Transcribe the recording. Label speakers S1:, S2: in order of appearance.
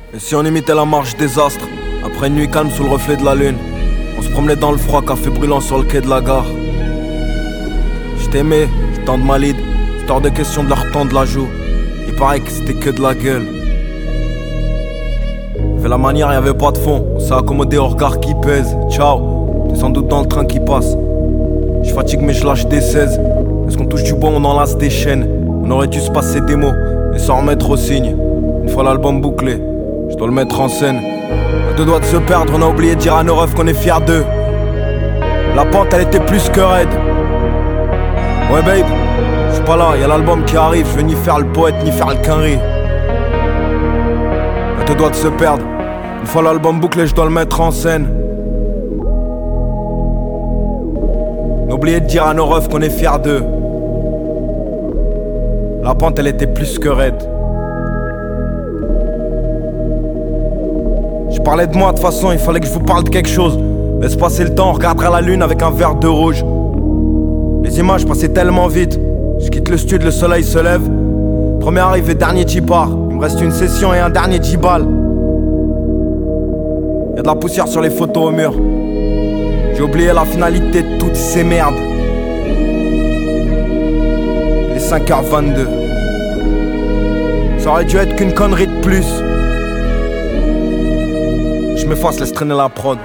S1: Et si on imitait la marche des astres, après une nuit calme sous le reflet de la lune, on se promenait dans le froid, café brûlant sur le quai de la gare. Je t'aimais, je tends de ma lead, c'est hors de question de leur tendre la joue. Il paraît que c'était que de la gueule. Fait la manière, y'avait pas de fond, on s'est accommodé au regard qui pèse. Ciao, t'es sans doute dans le train qui passe. Je fatigue mais je lâche des 16. Est-ce qu'on touche du bois, on enlace des chaînes. On aurait dû se passer des mots et s'en remettre au signe. Une fois l'album bouclé, je dois le mettre en scène. À deux doigts de se perdre, on a oublié de dire à nos refs qu'on est fiers d'eux. La pente elle était plus que raide. Ouais babe, j'suis pas là, y'a l'album qui arrive. Je veux ni faire le poète ni faire le quinri. À deux doigts de se perdre. Une fois l'album bouclé, je dois le mettre en scène. N'oubliez de dire à nos refs qu'on est fiers d'eux. La pente elle était plus que raide. Je parlais de moi de toute façon, il fallait que je vous parle de quelque chose. Laisse passer le temps, on regardera la lune avec un verre de rouge. Les images passaient tellement vite. Je quitte le studio, le soleil se lève. Premier arrivé, dernier qui part. Il me reste une session et un dernier 10 balles. Y'a de la poussière sur les photos au mur. J'ai oublié la finalité de toutes ces merdes. Il est 5h22. Ça aurait dû être qu'une connerie de plus. Je m'efface, laisse traîner la prod.